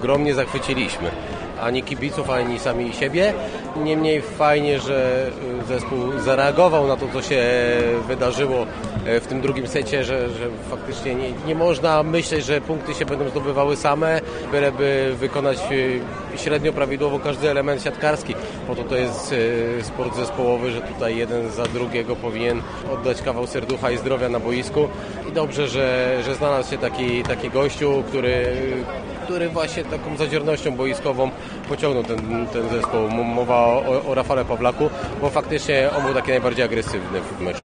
ogromnie zachwyciliśmy. Ani kibiców, ani sami siebie. Niemniej fajnie, że zespół zareagował na to, co się wydarzyło w tym drugim secie, że faktycznie nie można myśleć, że punkty się będą zdobywały same, byleby wykonać średnio prawidłowo każdy element siatkarski. Po to jest sport zespołowy, że tutaj jeden za drugiego powinien oddać kawał serducha i zdrowia na boisku. I dobrze, że znalazł się taki gościu, który właśnie taką zadziornością boiskową pociągnął ten zespół. Mowa o Rafale Pawlaku, bo faktycznie on był taki najbardziej agresywny w meczu.